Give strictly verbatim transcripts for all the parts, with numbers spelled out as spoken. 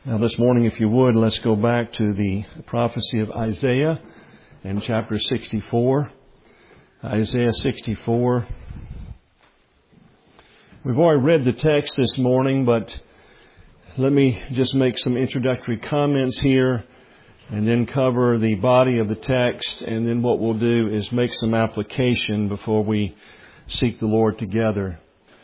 Now this morning, if you would, let's go back to the prophecy of Isaiah in chapter sixty-four. Isaiah sixty-four. We've already read the text this morning, but let me just make some introductory comments here and then cover the body of the text, and then what we'll do is make some application before we seek the Lord together.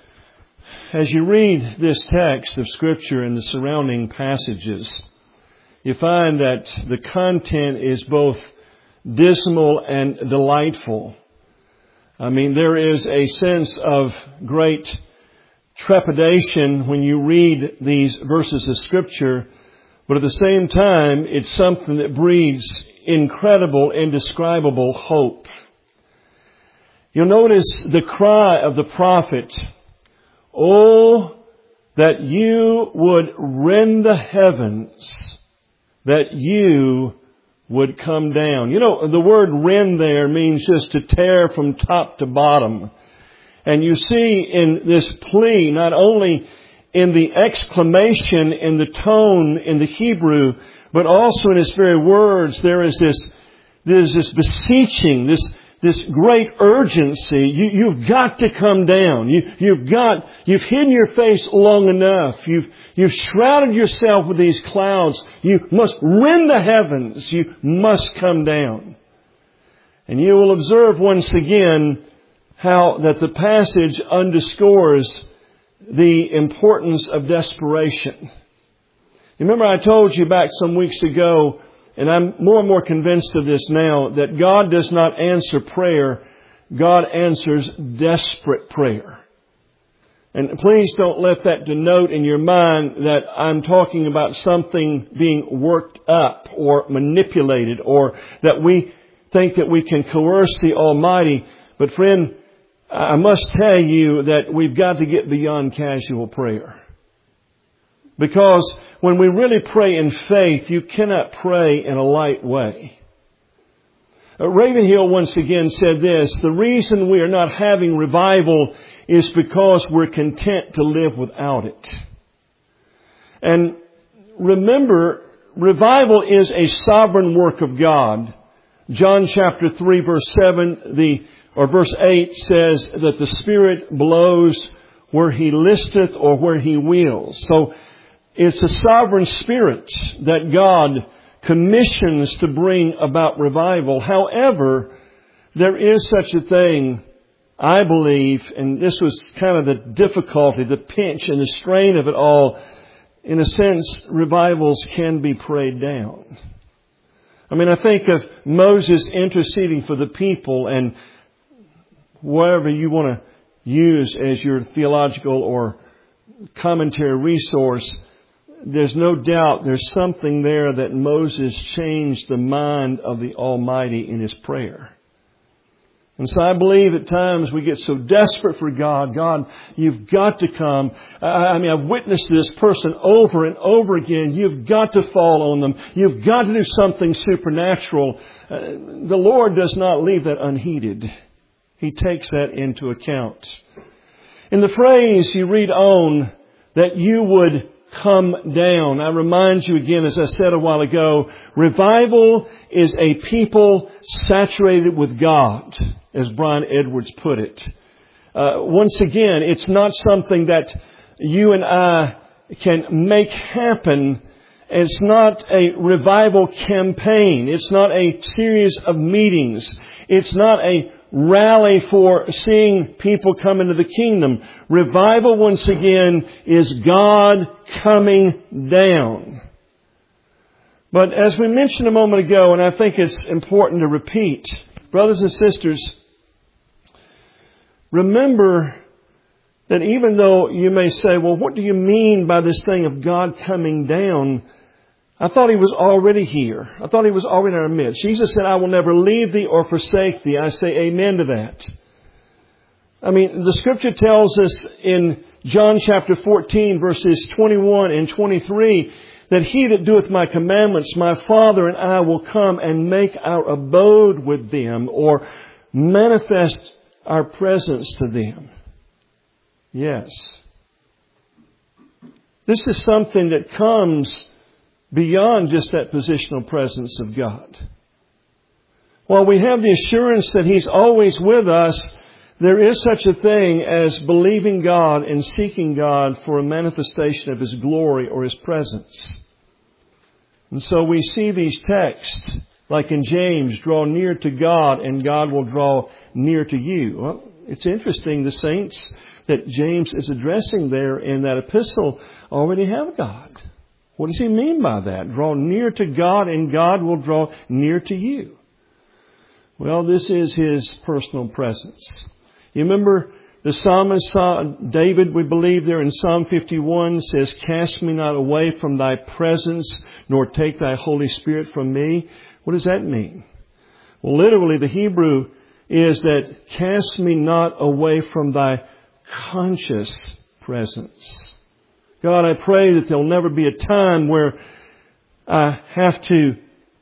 As you read this text of Scripture and the surrounding passages, you find that the content is both dismal and delightful. I mean, there is a sense of great trepidation when you read these verses of Scripture, but at the same time, it's something that breeds incredible, indescribable hope. You'll notice the cry of the prophet, "Oh, that you would rend the heavens, that you would come down." You know, the word rend there means just to tear from top to bottom. And you see in this plea, not only in the exclamation, in the tone, in the Hebrew, but also in its very words, there is this, there's this beseeching, this This great urgency. You, you've got to come down. You, you've got, you've hidden your face long enough. You've, you've shrouded yourself with these clouds. You must rend the heavens. You must come down. And you will observe once again how that the passage underscores the importance of desperation. Remember, I told you back some weeks ago, and I'm more and more convinced of this now, that God does not answer prayer. God answers desperate prayer. And please don't let that denote in your mind that I'm talking about something being worked up or manipulated, or that we think that we can coerce the Almighty. But friend, I must tell you that we've got to get beyond casual prayer. Because when we really pray in faith, you cannot pray in a light way. Uh, Ravenhill once again said this: the reason we are not having revival is because we're content to live without it. And remember, revival is a sovereign work of God. John chapter three verse seven, the, or verse eight says that the Spirit blows where He listeth or where He wills. So, it's a sovereign Spirit that God commissions to bring about revival. However, there is such a thing, I believe, and this was kind of the difficulty, the pinch and the strain of it all. In a sense, revivals can be prayed down. I mean, I think of Moses interceding for the people, and whatever you want to use as your theological or commentary resource, there's no doubt there's something there that Moses changed the mind of the Almighty in his prayer. And so I believe at times we get so desperate for God. God, you've got to come. I, I mean, I've witnessed this person over and over again. You've got to fall on them. You've got to do something supernatural. Uh, the Lord does not leave that unheeded. He takes that into account. In the phrase you read on, that you would come down, I remind you again, as I said a while ago, revival is a people saturated with God, as Brian Edwards put it. Uh, once again, it's not something that you and I can make happen. It's not a revival campaign. It's not a series of meetings. It's not a rally for seeing people come into the kingdom. Revival, once again, is God coming down. But as we mentioned a moment ago, and I think it's important to repeat, brothers and sisters, remember that even though you may say, well, what do you mean by this thing of God coming down? I thought He was already here. I thought He was already in our midst. Jesus said, I will never leave thee or forsake thee. I say amen to that. I mean, the Scripture tells us in John chapter fourteen, verses twenty-one and twenty-three, that He that doeth my commandments, my Father and I will come and make our abode with them, or manifest our presence to them. Yes. This is something that comes beyond just that positional presence of God. While we have the assurance that He's always with us, there is such a thing as believing God and seeking God for a manifestation of His glory or His presence. And so we see these texts, like in James, draw near to God and God will draw near to you. Well, it's interesting, the saints that James is addressing there in that epistle already have God. What does he mean by that? Draw near to God and God will draw near to you. Well, this is His personal presence. You remember the psalmist David, we believe there in Psalm fifty-one, says, "Cast me not away from Thy presence, nor take Thy Holy Spirit from me." What does that mean? Well, literally the Hebrew is that, "Cast me not away from Thy conscious presence." God, I pray that there'll never be a time where I have to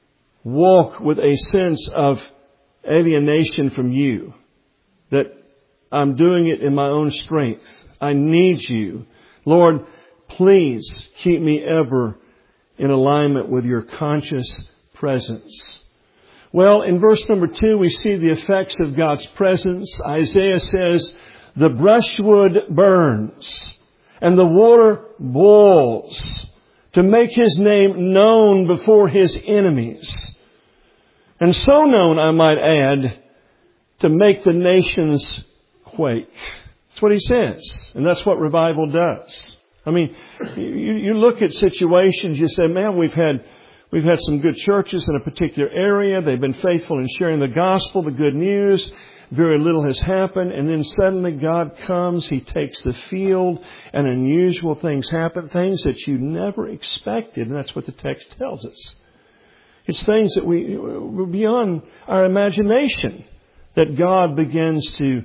walk with a sense of alienation from You, that I'm doing it in my own strength. I need You. Lord, please keep me ever in alignment with Your conscious presence. Well, in verse number two, we see the effects of God's presence. Isaiah says, "The brushwood burns and the water boils to make His name known before His enemies. And so known, I might add, to make the nations quake." That's what he says. And that's what revival does. I mean, you, you look at situations, you say, man, we've had we've had some good churches in a particular area. They've been faithful in sharing the gospel, the good news. Very little has happened. And then suddenly God comes. He takes the field and unusual things happen. Things that you never expected. And that's what the text tells us. It's things that we, we're beyond our imagination, that God begins to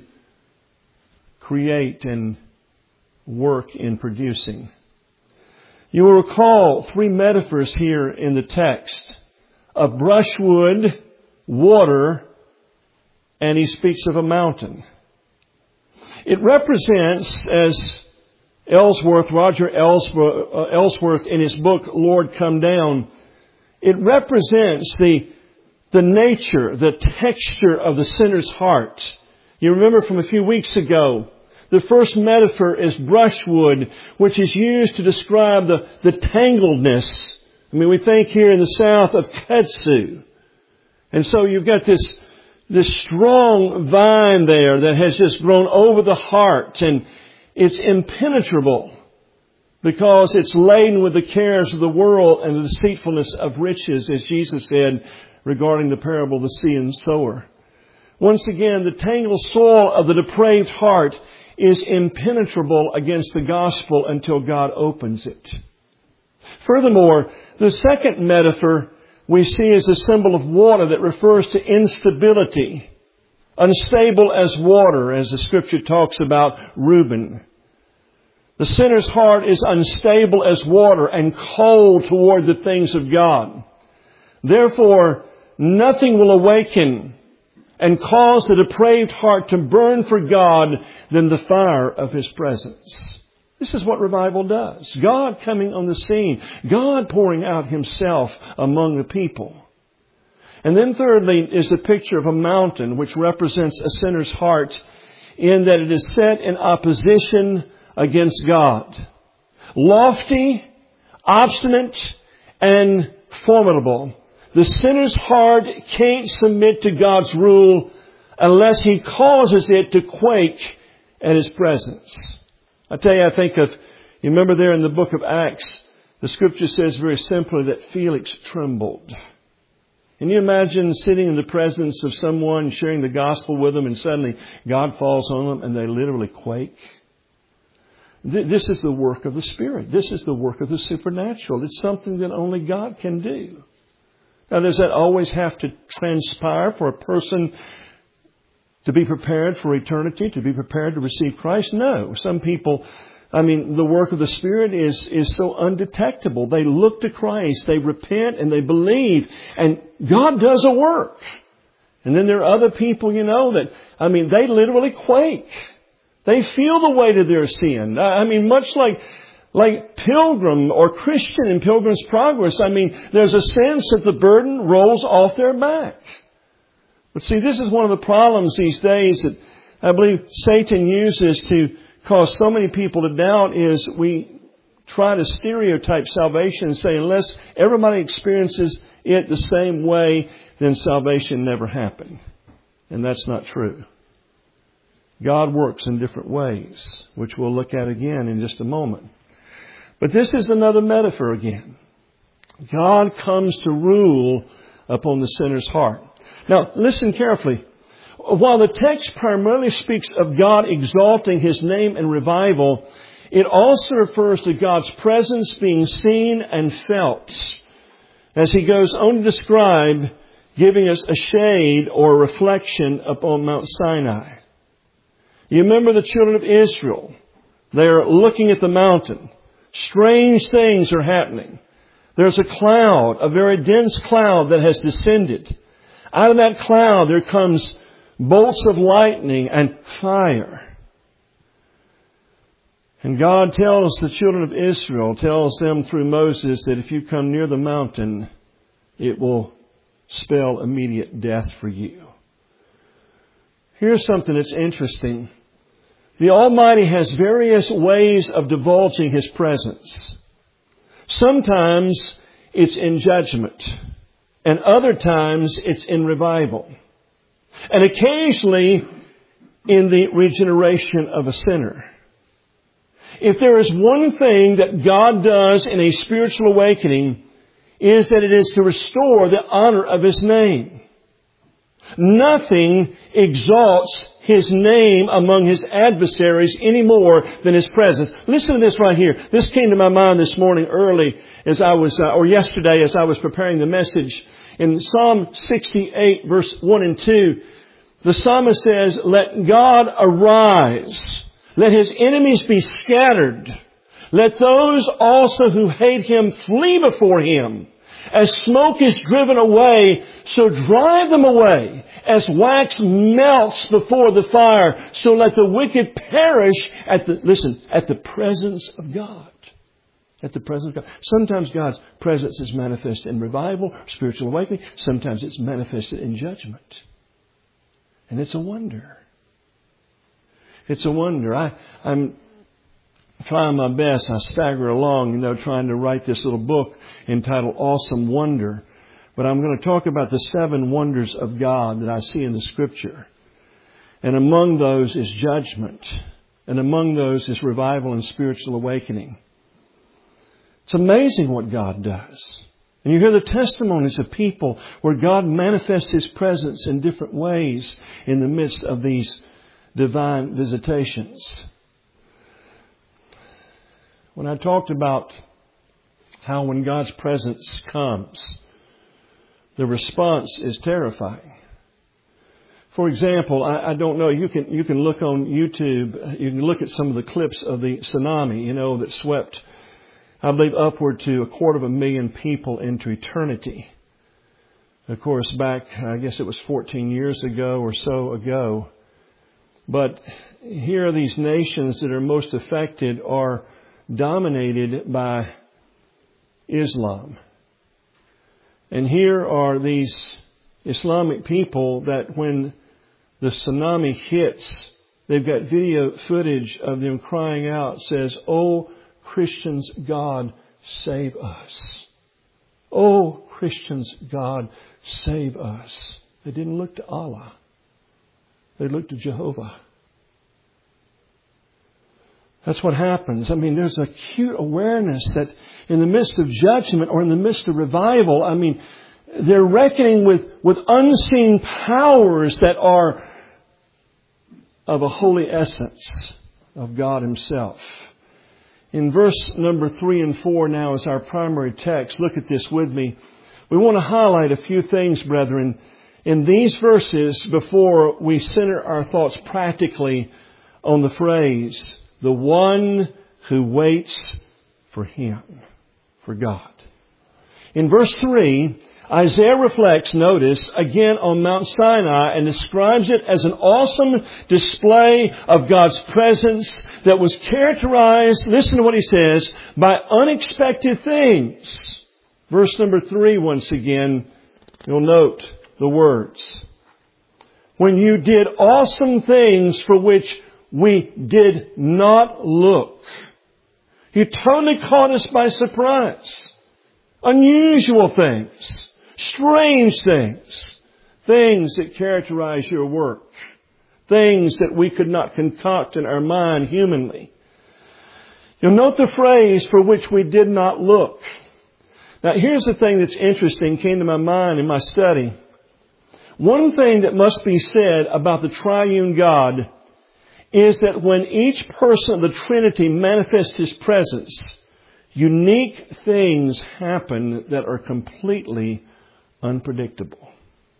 create and work in producing. You will recall three metaphors here in the text: of brushwood, water, and he speaks of a mountain. It represents, as Ellsworth, Roger Ellsworth, uh, Ellsworth in his book, Lord Come Down, it represents the, the nature, the texture of the sinner's heart. You remember from a few weeks ago, the first metaphor is brushwood, which is used to describe the, the tangledness. I mean, we think here in the south of kudzu. And so you've got this, this strong vine there that has just grown over the heart, and it's impenetrable because it's laden with the cares of the world and the deceitfulness of riches, as Jesus said regarding the parable of the seed and sower. Once again, the tangled soil of the depraved heart is impenetrable against the gospel until God opens it. Furthermore, the second metaphor we see as a symbol of water that refers to instability. Unstable as water, as the Scripture talks about Reuben. The sinner's heart is unstable as water and cold toward the things of God. Therefore, nothing will awaken and cause the depraved heart to burn for God than the fire of His presence. This is what revival does. God coming on the scene. God pouring out Himself among the people. And then thirdly is the picture of a mountain, which represents a sinner's heart in that it is set in opposition against God. Lofty, obstinate, and formidable. The sinner's heart can't submit to God's rule unless He causes it to quake at His presence. I tell you, I think of, you remember there in the book of Acts, the Scripture says very simply that Felix trembled. Can you imagine sitting in the presence of someone, sharing the gospel with them, and suddenly God falls on them and they literally quake? This is the work of the Spirit. This is the work of the supernatural. It's something that only God can do. Now, does that always have to transpire for a person to be prepared for eternity, to be prepared to receive Christ? No. Some people, I mean, the work of the Spirit is, is so undetectable. They look to Christ, they repent, and they believe, and God does a work. And then there are other people, you know, that, I mean, they literally quake. They feel the weight of their sin. I mean, much like like Pilgrim or Christian in Pilgrim's Progress. I mean, there's a sense that the burden rolls off their back. But see, this is one of the problems these days that I believe Satan uses to cause so many people to doubt is we try to stereotype salvation and say unless everybody experiences it the same way, then salvation never happened. And that's not true. God works in different ways, which we'll look at again in just a moment. But this is another metaphor again. God comes to rule upon the sinner's heart. Now, listen carefully. While the text primarily speaks of God exalting His name in revival, it also refers to God's presence being seen and felt, as He goes on to describe giving us a shade or a reflection upon Mount Sinai. You remember the children of Israel. They're looking at the mountain. Strange things are happening. There's a cloud, a very dense cloud that has descended. Out of that cloud there comes bolts of lightning and fire. And God tells the children of Israel, tells them through Moses that if you come near the mountain, it will spell immediate death for you. Here's something that's interesting. The Almighty has various ways of divulging His presence. Sometimes it's in judgment, and other times it's in revival, and occasionally in the regeneration of a sinner. If there is one thing that God does in a spiritual awakening, is that it is to restore the honor of His name. Nothing exalts His name among His adversaries any more than His presence. Listen to this right here. This came to my mind this morning early as I was, uh, or yesterday as I was preparing the message. In Psalm sixty-eight, verse one and two, the psalmist says, "Let God arise. Let His enemies be scattered. Let those also who hate Him flee before Him. As smoke is driven away, so drive them away. As wax melts before the fire, so let the wicked perish at the, listen, at the presence of God." At the presence of God. Sometimes God's presence is manifested in revival, spiritual awakening. Sometimes it's manifested in judgment. And it's a wonder. It's a wonder. I, I'm trying my best. I stagger along, you know, trying to write this little book entitled Awesome Wonder. But I'm going to talk about the seven wonders of God that I see in the Scripture. And among those is judgment. And among those is revival and spiritual awakening. It's amazing what God does. And you hear the testimonies of people where God manifests His presence in different ways in the midst of these divine visitations. When I talked about how when God's presence comes, the response is terrifying. For example, I, I don't know, you can you can look on YouTube, you can look at some of the clips of the tsunami, you know, that swept, I believe, upward to a quarter of a million people into eternity. Of course, back, I guess it was fourteen years ago or so ago. But here are these nations that are most affected are dominated by Islam. And here are these Islamic people that when the tsunami hits, they've got video footage of them crying out, says, "Oh, Christians, God, save us. Oh, Christians, God, save us." They didn't look to Allah. They looked to Jehovah. That's what happens. I mean, there's an acute awareness that in the midst of judgment or in the midst of revival, I mean, they're reckoning with, with unseen powers that are of a holy essence of God Himself. In verse number three and four now is our primary text. Look at this with me. We want to highlight a few things, brethren, in these verses before we center our thoughts practically on the phrase, "the one who waits for Him," for God. In verse three, Isaiah reflects, notice, again on Mount Sinai and describes it as an awesome display of God's presence that was characterized, listen to what he says, by unexpected things. Verse number three, once again, you'll note the words. When you did awesome things for which we did not look. You totally caught us by surprise. Unusual things. Strange things. Things that characterize your work. Things that we could not concoct in our mind humanly. You'll note the phrase, for which we did not look. Now here's the thing that's interesting, came to my mind in my study. One thing that must be said about the triune God is that when each person of the Trinity manifests His presence, unique things happen that are completely unpredictable.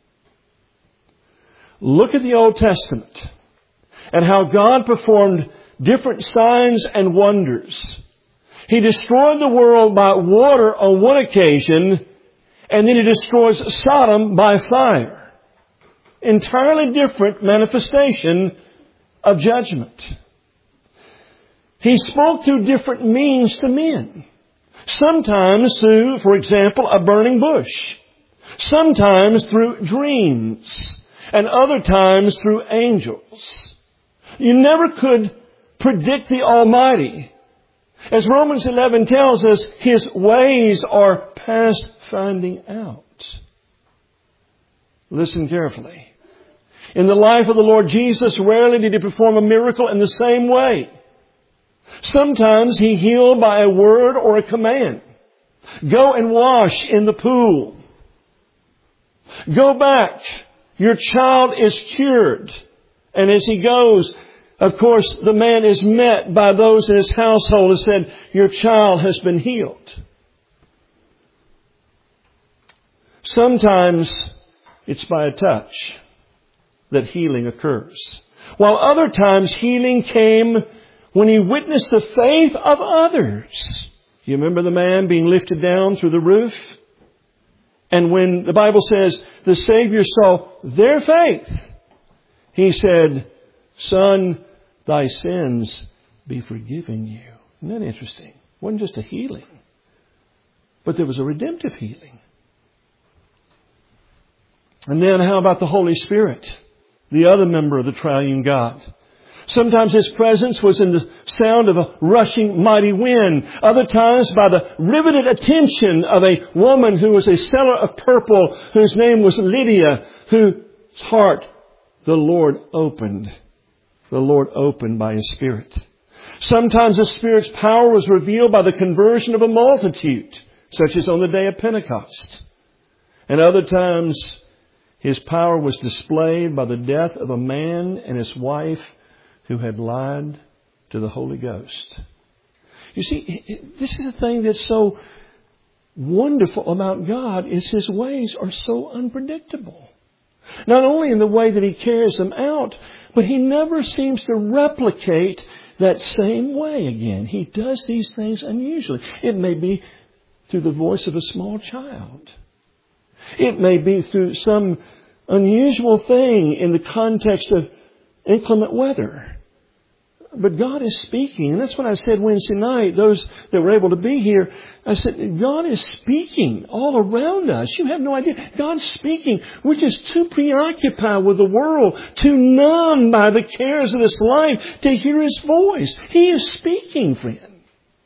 Look at the Old Testament and how God performed different signs and wonders. He destroyed the world by water on one occasion, and then He destroys Sodom by fire. Entirely different manifestation of judgment. He spoke through different means to men. Sometimes through, for example, a burning bush. Sometimes through dreams. And other times through angels. You never could predict the Almighty. As Romans eleven tells us, His ways are past finding out. Listen carefully. In the life of the Lord Jesus, rarely did He perform a miracle in the same way. Sometimes He healed by a word or a command. Go and wash in the pool. Go back. Your child is cured. And as he goes, of course, the man is met by those in his household who said, your child has been healed. Sometimes it's by a touch that healing occurs. While other times healing came when He witnessed the faith of others. You remember the man being lifted down through the roof? And when the Bible says the Savior saw their faith, He said, Son, thy sins be forgiven you. Isn't that interesting? It wasn't just a healing, but there was a redemptive healing. And then how about the Holy Spirit? The other member of the triune God. Sometimes His presence was in the sound of a rushing mighty wind. Other times by the riveted attention of a woman who was a seller of purple, whose name was Lydia, whose heart the Lord opened. The Lord opened by His Spirit. Sometimes the Spirit's power was revealed by the conversion of a multitude, such as on the day of Pentecost. And other times His power was displayed by the death of a man and his wife who had lied to the Holy Ghost. You see, this is the thing that's so wonderful about God, is His ways are so unpredictable. Not only in the way that He carries them out, but He never seems to replicate that same way again. He does these things unusually. It may be through the voice of a small child. It may be through some unusual thing in the context of inclement weather. But God is speaking. And that's what I said Wednesday night, those that were able to be here. I said, God is speaking all around us. You have no idea. God's speaking. We're just too preoccupied with the world, too numb by the cares of this life to hear His voice. He is speaking, friend.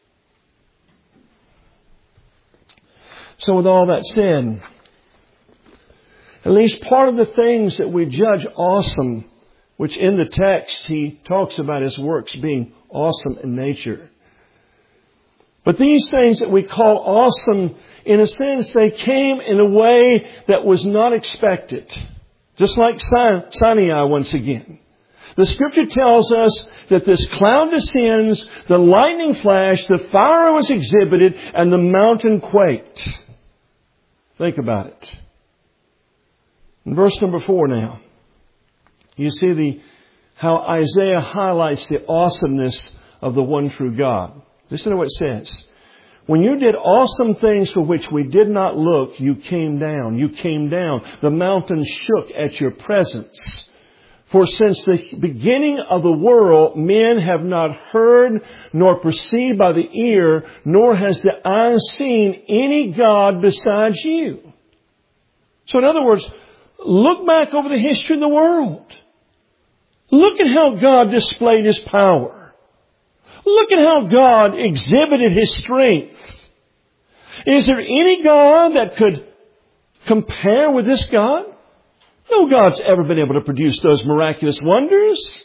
So with all that said, at least part of the things that we judge awesome, which in the text He talks about His works being awesome in nature. But these things that we call awesome, in a sense, they came in a way that was not expected. Just like Sinai once again. The Scripture tells us that this cloud descends, the lightning flashed, the fire was exhibited, and the mountain quaked. Think about it. In verse number four now, you see the how Isaiah highlights the awesomeness of the one true God. Listen to what it says. When you did awesome things for which we did not look, you came down. You came down. The mountains shook at your presence. For since the beginning of the world, men have not heard nor perceived by the ear, nor has the eye seen any God besides you. So in other words, look back over the history of the world. Look at how God displayed His power. Look at how God exhibited His strength. Is there any God that could compare with this God? No God's ever been able to produce those miraculous wonders.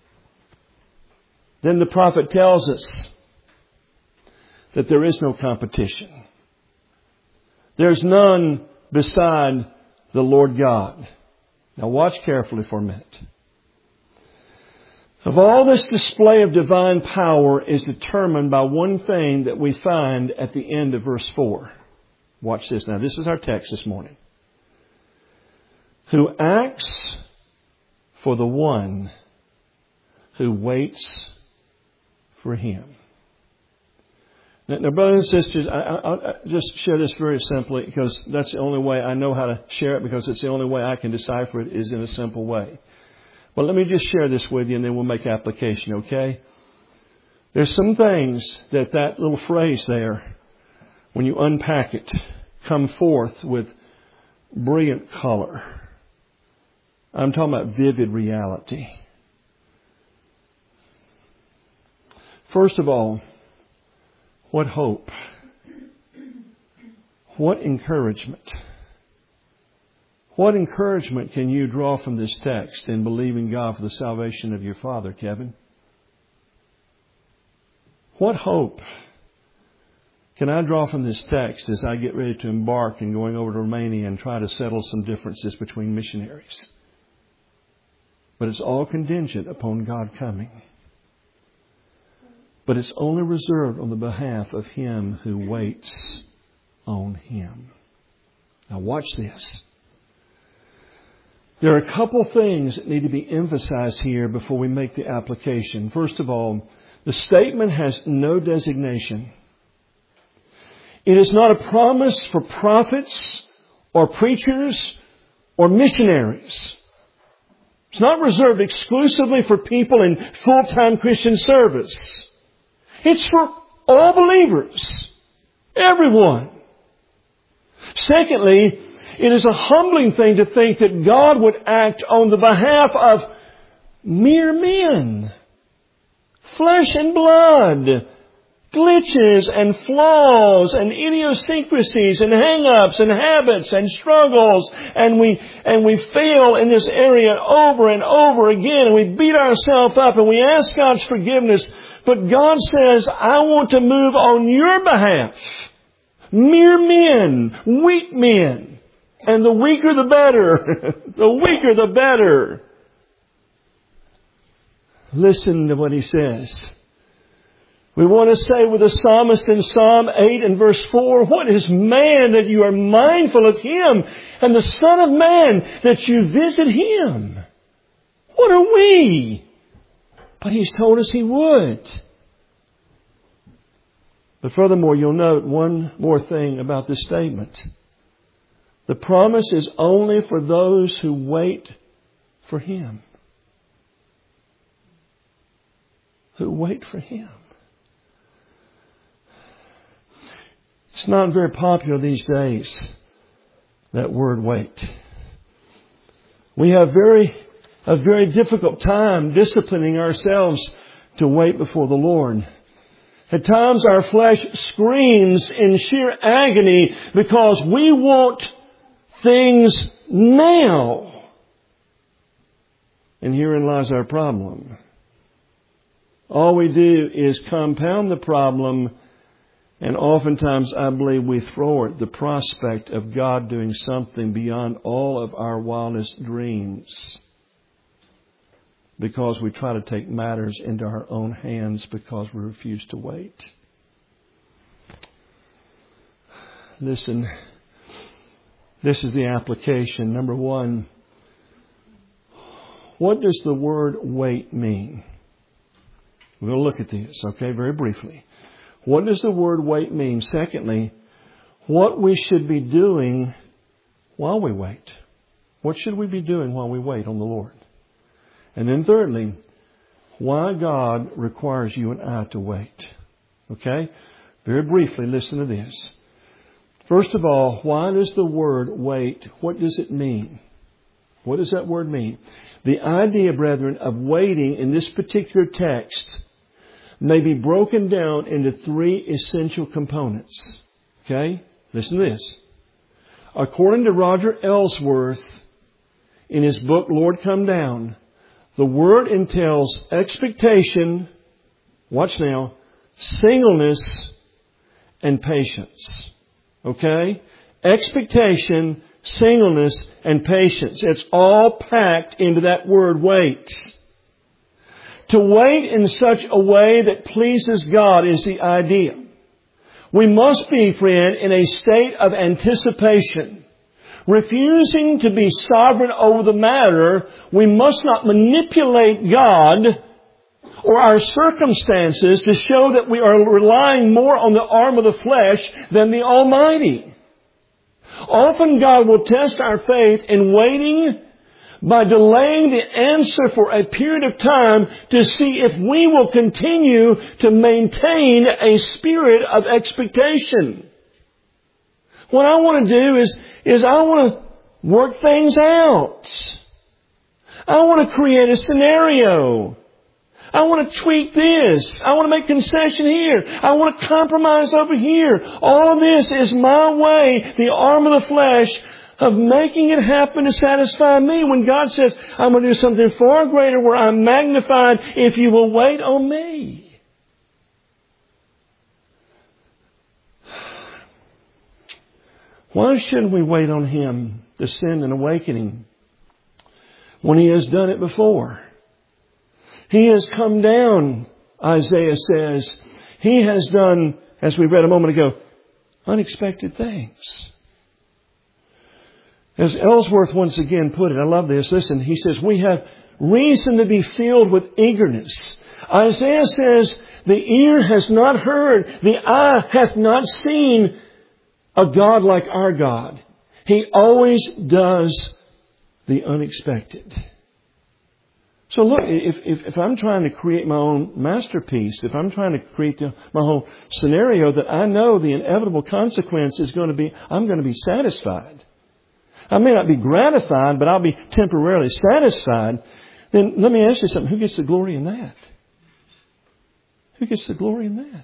Then the prophet tells us that there is no competition. There's none beside the Lord God. Now watch carefully for a minute. Of all this display of divine power is determined by one thing that we find at the end of verse four. Watch this now. This is our text this morning. Who acts for the one who waits for Him. Now, now brothers and sisters, I, I, I just share this very simply because that's the only way I know how to share it, because it's the only way I can decipher it is in a simple way. But let me just share this with you and then we'll make application, okay? There's some things that that little phrase there, when you unpack it, come forth with brilliant color. I'm talking about vivid reality. First of all, what hope? What encouragement? What encouragement can you draw from this text in believing God for the salvation of your father, Kevin? What hope can I draw from this text as I get ready to embark and going over to Romania and try to settle some differences between missionaries? But it's all contingent upon God coming. But it's only reserved on the behalf of him who waits on Him. Now watch this. There are a couple things that need to be emphasized here before we make the application. First of all, the statement has no designation. It is not a promise for prophets or preachers or missionaries. It's not reserved exclusively for people in full-time Christian service. It's for all believers. Everyone. Secondly, it is a humbling thing to think that God would act on the behalf of mere men. Flesh and blood. Glitches and flaws and idiosyncrasies and hang-ups and habits and struggles, and we and we fail in this area over and over again, and we beat ourselves up and we ask God's forgiveness. But God says, I want to move on your behalf. Mere men, weak men, and the weaker the better. The weaker the better. Listen to what He says. We want to say with the psalmist in Psalm eight and verse four, what is man that you are mindful of him, and the Son of Man that you visit him? What are we? But He's told us He would. But furthermore, you'll note one more thing about this statement. The promise is only for those who wait for Him. Who wait for Him. It's not very popular these days, that word wait. We have very a very difficult time disciplining ourselves to wait before the Lord. At times our flesh screams in sheer agony because we want things now. And herein lies our problem. All we do is compound the problem. And oftentimes, I believe we throw it the prospect of God doing something beyond all of our wildest dreams, because we try to take matters into our own hands because we refuse to wait. Listen, this is the application. Number one, what does the word wait mean? We'll look at this, okay, very briefly. What does the word wait mean? Secondly, what we should be doing while we wait. What should we be doing while we wait on the Lord? And then thirdly, why God requires you and I to wait. Okay? Very briefly, listen to this. First of all, why does the word wait, what does it mean? What does that word mean? The idea, brethren, of waiting in this particular text may be broken down into three essential components. Okay? Listen to this. According to Roger Ellsworth, in his book, Lord Come Down, the word entails expectation, watch now, singleness, and patience. Okay? Expectation, singleness, and patience. It's all packed into that word wait. To wait in such a way that pleases God is the idea. We must be, friend, in a state of anticipation. Refusing to be sovereign over the matter, we must not manipulate God or our circumstances to show that we are relying more on the arm of the flesh than the Almighty. Often God will test our faith in waiting by delaying the answer for a period of time to see if we will continue to maintain a spirit of expectation. What I want to do is, is I want to work things out. I want to create a scenario. I want to tweak this. I want to make concession here. I want to compromise over here. All of this is my way, the arm of the flesh, of making it happen to satisfy me. When God says, I'm going to do something far greater where I'm magnified if you will wait on me. Why shouldn't we wait on Him to send an awakening when He has done it before? He has come down, Isaiah says. He has done, as we read a moment ago, unexpected things. As Ellsworth once again put it, I love this. Listen, he says, we have reason to be filled with eagerness. Isaiah says, the ear has not heard, the eye hath not seen a God like our God. He always does the unexpected. So look, if, if, if I'm trying to create my own masterpiece, if I'm trying to create the, my whole scenario that I know the inevitable consequence is going to be, I'm going to be satisfied. I may not be gratified, but I'll be temporarily satisfied. Then let me ask you something. Who gets the glory in that? Who gets the glory in that?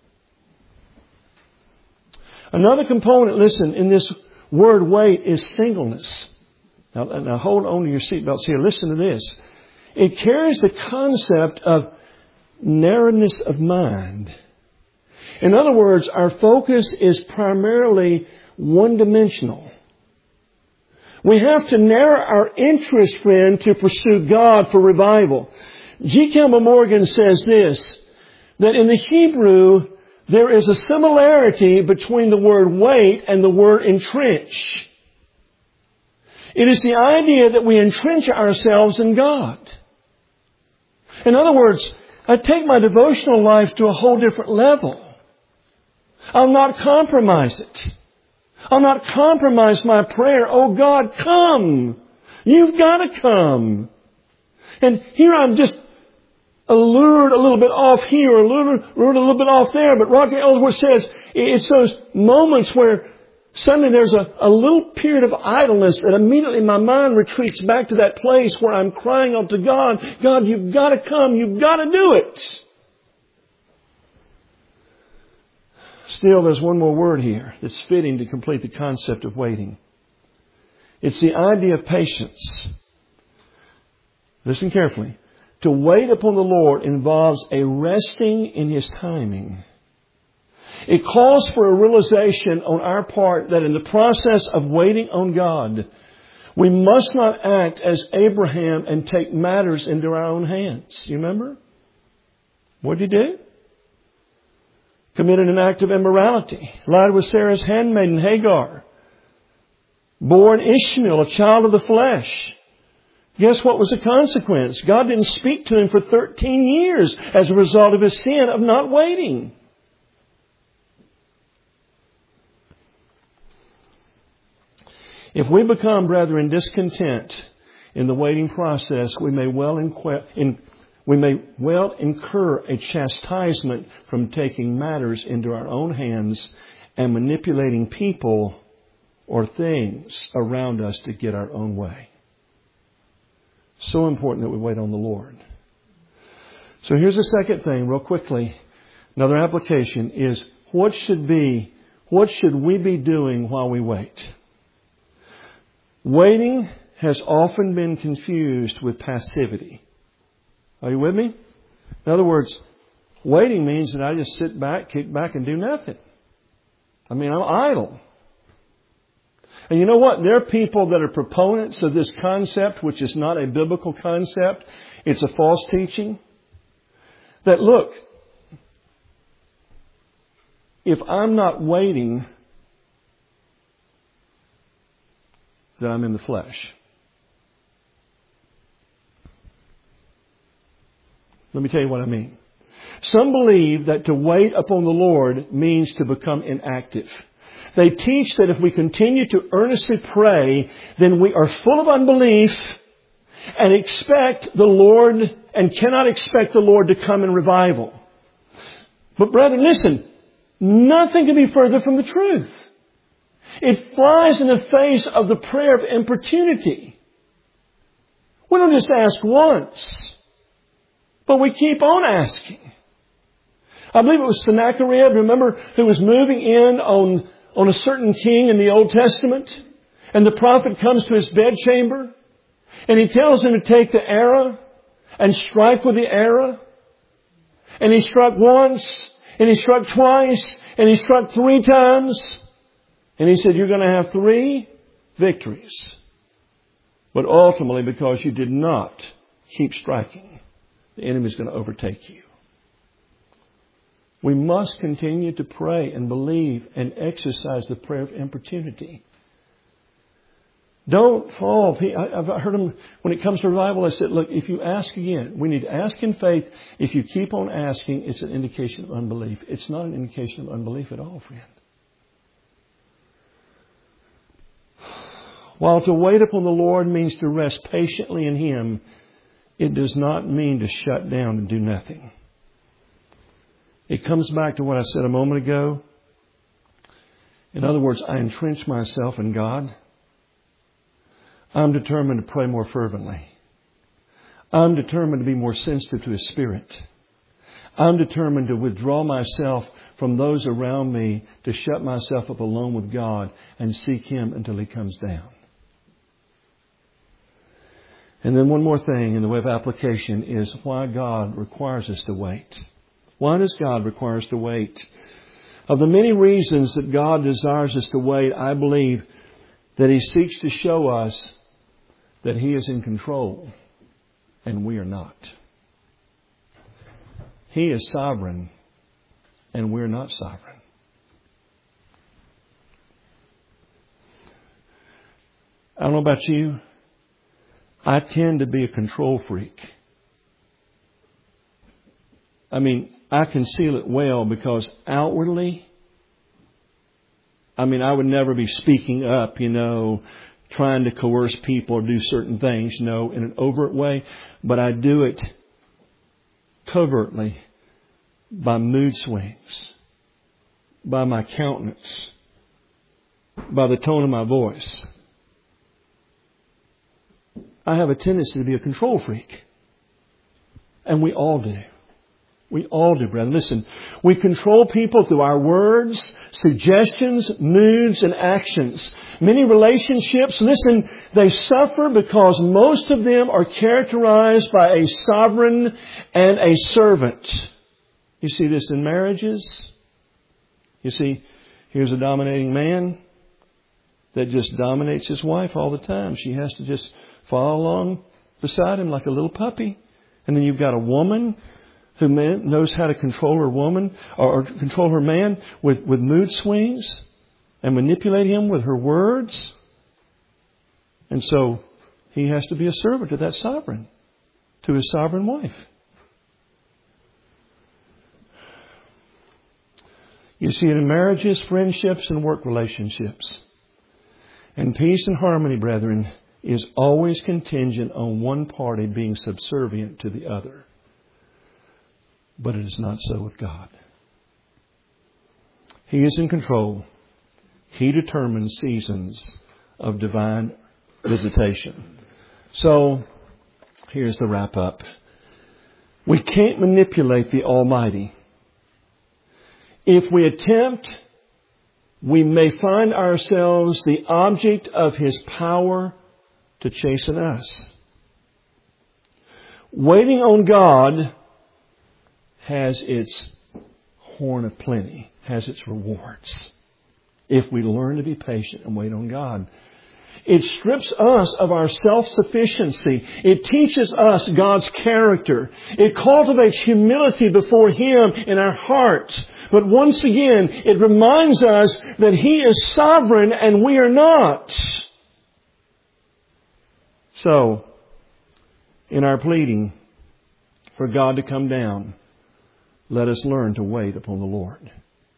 Another component, listen, in this word wait is singleness. Now, now hold on to your seatbelts here. Listen to this. It carries the concept of narrowness of mind. In other words, our focus is primarily one-dimensional. We have to narrow our interest, friend, to pursue God for revival. G. Campbell Morgan says this, that in the Hebrew, there is a similarity between the word wait and the word entrench. It is the idea that we entrench ourselves in God. In other words, I take my devotional life to a whole different level. I'll not compromise it. I'll not compromise my prayer. Oh God, come. You've got to come. And here I'm just allured a little bit off here, or allured, allured a little bit off there. But Roger Ellsworth says it's those moments where suddenly there's a, a little period of idleness, and immediately my mind retreats back to that place where I'm crying out to God, God, you've got to come. You've got to do it. Still, there's one more word here that's fitting to complete the concept of waiting. It's the idea of patience. Listen carefully. To wait upon the Lord involves a resting in His timing. It calls for a realization on our part that in the process of waiting on God, we must not act as Abraham and take matters into our own hands. You remember? What did he do? Committed an act of immorality. Lied with Sarah's handmaiden Hagar. Born Ishmael, a child of the flesh. Guess what was the consequence? God didn't speak to him for thirteen years as a result of his sin of not waiting. If we become, brethren, discontent in the waiting process, we may well inquire, in, we may well incur a chastisement from taking matters into our own hands and manipulating people or things around us to get our own way. So important that we wait on the Lord. So here's the second thing, real quickly. Another application is what should be, what should we be doing while we wait? Waiting has often been confused with passivity. Are you with me? In other words, waiting means that I just sit back, kick back, and do nothing. I mean, I'm idle. And you know what? There are people that are proponents of this concept, which is not a biblical concept. It's a false teaching. That, look, if I'm not waiting, then I'm in the flesh. Let me tell you what I mean. Some believe that to wait upon the Lord means to become inactive. They teach that if we continue to earnestly pray, then we are full of unbelief and expect the Lord and cannot expect the Lord to come in revival. But brethren, listen, nothing can be further from the truth. It flies in the face of the prayer of importunity. We don't just ask once, but we keep on asking. I believe it was Sennacherib, remember, who was moving in on, on a certain king in the Old Testament. And the prophet comes to his bedchamber and he tells him to take the arrow and strike with the arrow. And he struck once, and he struck twice, and he struck three times. And he said, you're going to have three victories. But ultimately, because you did not keep striking, the enemy is going to overtake you. We must continue to pray and believe and exercise the prayer of importunity. Don't fall. I've heard them, when it comes to revival, I said, look, if you ask again, we need to ask in faith. If you keep on asking, it's an indication of unbelief. It's not an indication of unbelief at all, friend. While to wait upon the Lord means to rest patiently in Him, it does not mean to shut down and do nothing. It comes back to what I said a moment ago. In other words, I entrench myself in God. I'm determined to pray more fervently. I'm determined to be more sensitive to His Spirit. I'm determined to withdraw myself from those around me, to shut myself up alone with God and seek Him until He comes down. And then one more thing in the way of application is why God requires us to wait. Why does God require us to wait? Of the many reasons that God desires us to wait, I believe that He seeks to show us that He is in control and we are not. He is sovereign and we're not sovereign. I don't know about you. I tend to be a control freak. I mean, I conceal it well because outwardly, I mean, I would never be speaking up, you know, trying to coerce people or do certain things, you know, in an overt way. But I do it covertly by mood swings, by my countenance, by the tone of my voice. I have a tendency to be a control freak. And we all do. We all do, brethren. Listen, we control people through our words, suggestions, moods, and actions. Many relationships, listen, they suffer because most of them are characterized by a sovereign and a servant. You see this in marriages. You see, here's a dominating man that just dominates his wife all the time. She has to just follow along beside him like a little puppy. And then you've got a woman who knows how to control her woman or control her man with, with mood swings and manipulate him with her words. And so he has to be a servant to that sovereign, to his sovereign wife. You see it in marriages, friendships, and work relationships. And peace and harmony, brethren, is always contingent on one party being subservient to the other. But it is not so with God. He is in control. He determines seasons of divine visitation. So, here's the wrap up. We can't manipulate the Almighty. If we attempt, we may find ourselves the object of His power to chasten us. Waiting on God has its horn of plenty, has its rewards. If we learn to be patient and wait on God. It strips us of our self-sufficiency. It teaches us God's character. It cultivates humility before Him in our hearts. But once again, it reminds us that He is sovereign and we are not. So, in our pleading for God to come down, let us learn to wait upon the Lord.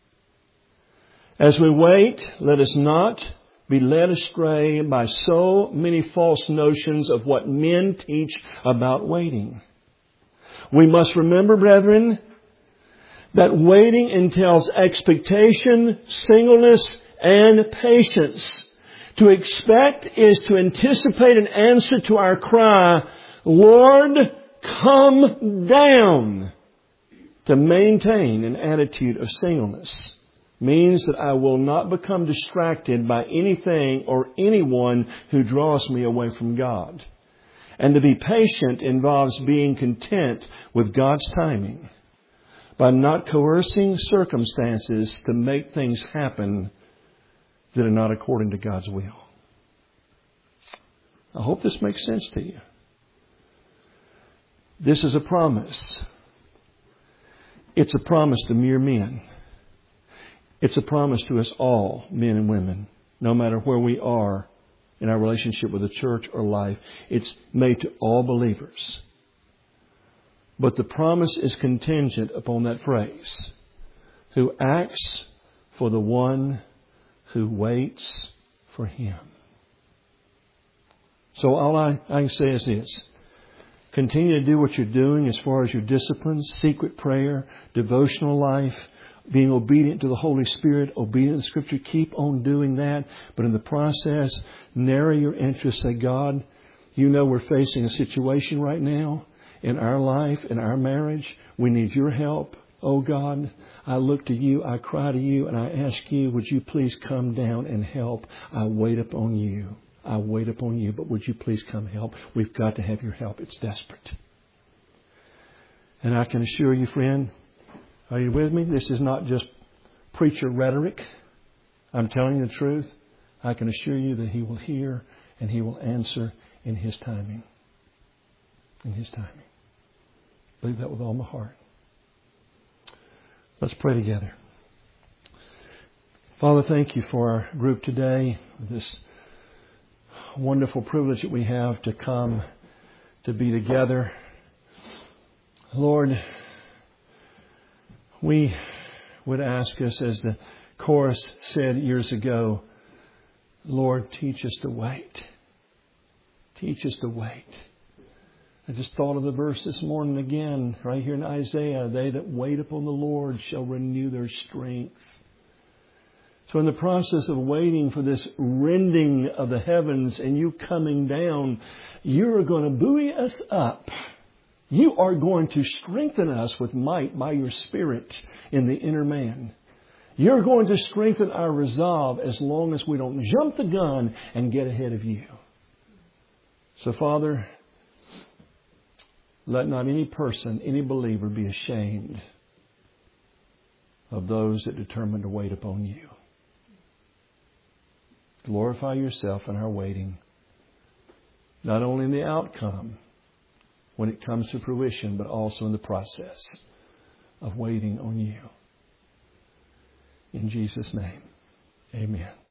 As we wait, let us not be led astray by so many false notions of what men teach about waiting. We must remember, brethren, that waiting entails expectation, singleness, and patience. To expect is to anticipate an answer to our cry, Lord, come down. To maintain an attitude of singleness means that I will not become distracted by anything or anyone who draws me away from God. And to be patient involves being content with God's timing by not coercing circumstances to make things happen that are not according to God's will. I hope this makes sense to you. This is a promise. It's a promise to mere men. It's a promise to us all, men and women, no matter where we are in our relationship with the church or life. It's made to all believers. But the promise is contingent upon that phrase, who acts for the one who waits for Him. So all I, I can say is this. Continue to do what you're doing as far as your disciplines, secret prayer, devotional life, being obedient to the Holy Spirit, obedient to the Scripture. Keep on doing that. But in the process, narrow your interest. Say, God, you know we're facing a situation right now in our life, in our marriage. We need your help. Oh God, I look to you, I cry to you, and I ask you, would you please come down and help? I wait upon you. I wait upon you, but would you please come help? We've got to have your help. It's desperate. And I can assure you, friend, are you with me? This is not just preacher rhetoric. I'm telling you the truth. I can assure you that He will hear and He will answer in His timing. In His timing. I believe that with all my heart. Let's pray together. Father, thank you for our group today. This wonderful privilege that we have to come to be together. Lord, we would ask us, as the chorus said years ago, Lord, teach us to wait. Teach us to wait. I just thought of the verse this morning again, right here in Isaiah. They that wait upon the Lord shall renew their strength. So in the process of waiting for this rending of the heavens and you coming down, you're going to buoy us up. You are going to strengthen us with might by your Spirit in the inner man. You're going to strengthen our resolve as long as we don't jump the gun and get ahead of you. So, Father, let not any person, any believer be ashamed of those that determine to wait upon you. Glorify yourself in our waiting, not only in the outcome when it comes to fruition, but also in the process of waiting on you. In Jesus' name, amen.